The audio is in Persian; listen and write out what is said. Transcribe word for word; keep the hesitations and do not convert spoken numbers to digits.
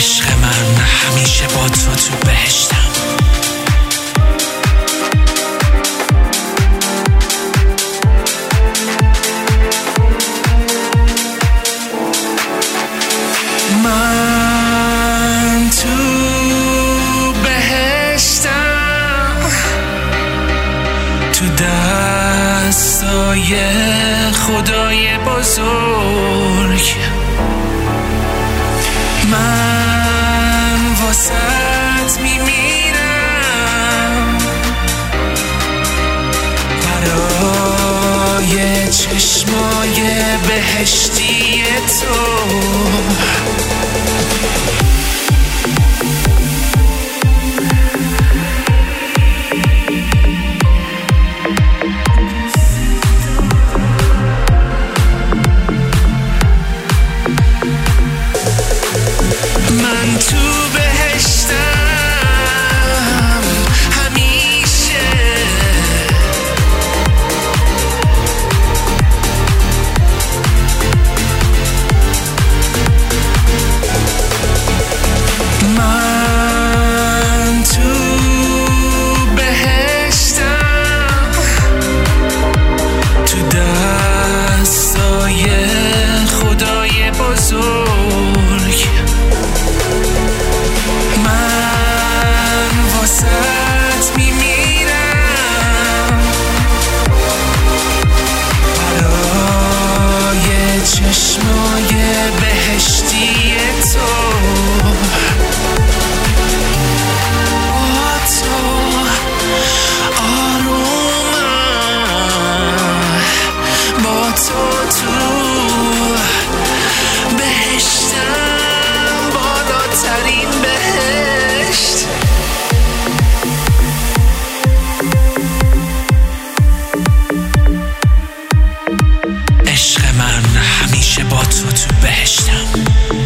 عشق من همیشه با تو تو بهشتم. من تو بهشتم، تو دستای خدای بزرگ. من واسط میمیرم برای چشمای بهشتی تو. من تو بهشتم همیشه، من تو بهشتم، تو دستای خدای بزرگ. من واسط میمیرم برای چشمای بهشتی تو. با تو آرومم، با تو تو بهشتم، بالاترین بهشت. عشق من همیشه با تو تو بهشتم.